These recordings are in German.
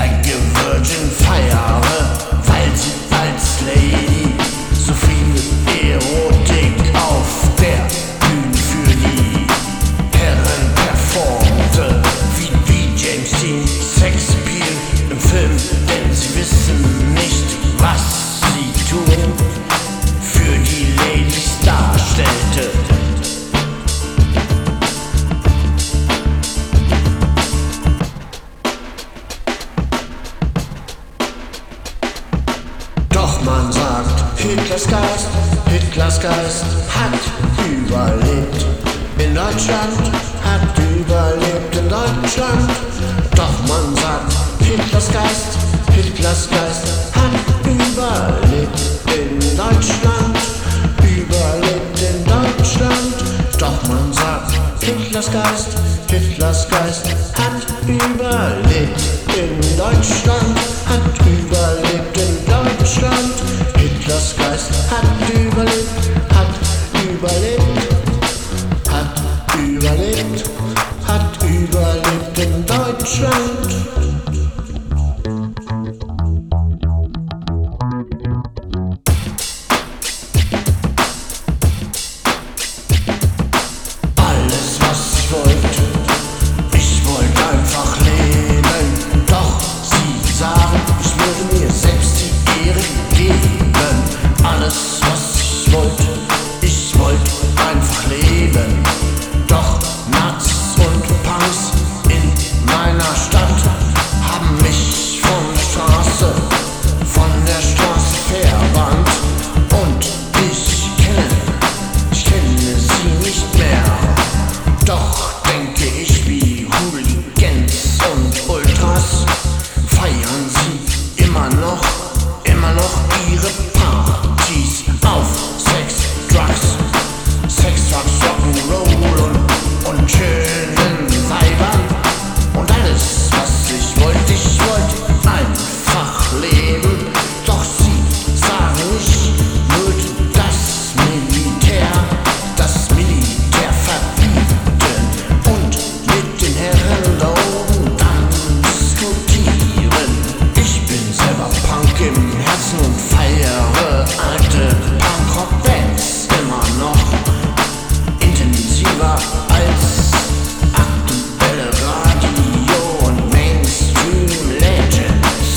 like a virgin feiere, weil sie als Lady so viel Erotik auf der Bühne für die Herren performte, wie James Dean Sexappeal im Film, denn sie wissen nicht, was sie tun, für die Ladies darstellte. Doch man sagt, Hitlers Geist hat überlebt in Deutschland, hat überlebt in Deutschland. Doch man sagt, Hitlers Geist hat überlebt in Deutschland, überlebt in Deutschland. Doch man sagt, Hitlers Geist hat überlebt in Deutschland, hat überlebt in Deutschland. Hitlers Geist hat überlebt, hat überlebt, hat überlebt, hat überlebt in Deutschland. Alles, was ich wollte einfach leben. Doch sie sagen, ich würde mir selbst die Ehre geben. Alles, was ich wollte einfach leben. Doch Nazis und Punks in meiner Stadt haben mich von der Straße verbannt. Und ich kenne sie nicht mehr. Doch denke ich, wie Hooligans und Ultras feiern sie immer noch ihre Partys auf Sex, Drugs, Rock'n'Roll und schönen Weibern. Und alles, was ich wollte einfach leben. Doch sie sagen, ich würde das Militär verbieten und mit den Herren da oben dann diskutieren. Ich bin selber Punk im Herzen und feiere alte Punkrock-Bands immer noch intensiver als aktuelle Radio- und Mainstream-Legends.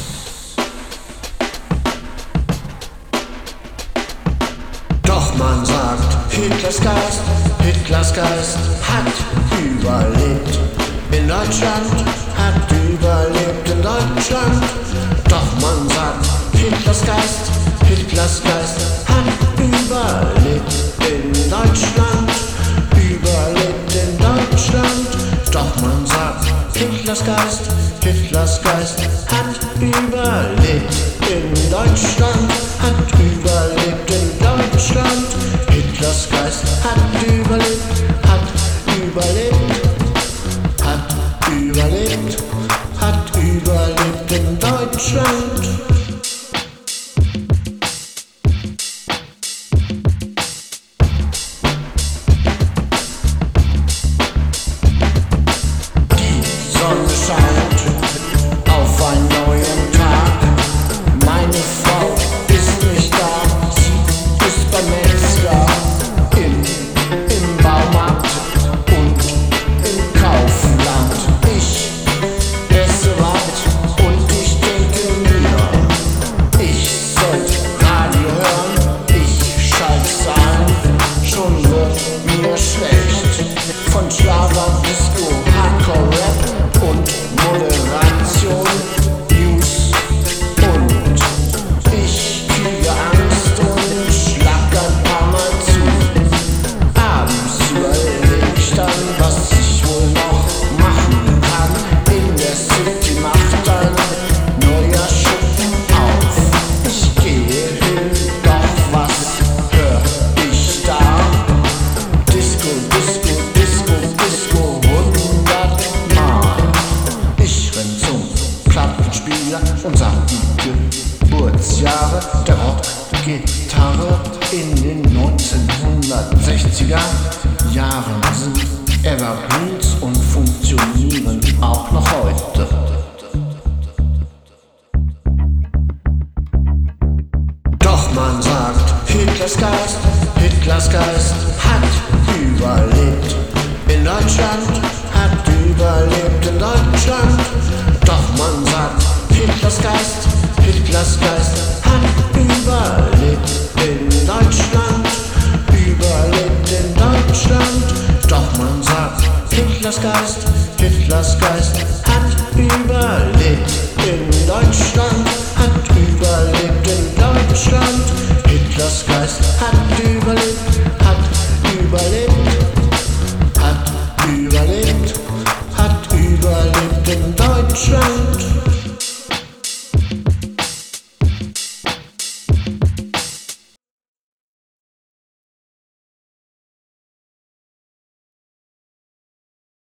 Doch man sagt, Hitlers Geist hat überlebt in Deutschland, hat überlebt in Deutschland. Doch man sagt, Hitlers Geist hat überlebt in Deutschland, überlebt in Deutschland. Doch man sagt, Hitlers Geist hat überlebt in Deutschland, hat überlebt in Deutschland. Hitlers Geist hat überlebt, hat überlebt, hat überlebt, hat überlebt in Deutschland. Die Sonne scheint auf einen neuen Tag. Meine Frau ist nicht da, sie ist beim Metzger, im Baumarkt und im Kaufland. Ich esse weit und ich denke mir, ich sollte Radio hören, ich schalte ein, schon wird mir schlecht. Von Schlager, Disco, Hardcore, Rap und Moderation, News und ich kriege Angst und schlag ein paar Mal zu. Abends überleg ich dann, was ich wohl noch machen kann. In der City macht ein neuer Schuppen auf. Ich gehe hin, doch was hör ich da? Disco, Disco, Disco, Disco, 100 Mal. Ich renn zum Plattenspieler und sag die Geburtsjahre der Rockgitarre in den 1960er Jahren sind Evergreens und funktionieren auch noch heute. Hitlers Geist hat überlebt in Deutschland, hat überlebt in Deutschland. Doch man sagt, Hitlers Geist hat überlebt in Deutschland, überlebt in Deutschland. Doch man sagt, Hitlers Geist hat überlebt in Deutschland, hat überlebt in Deutschland. Hitlers Geist hat überlebt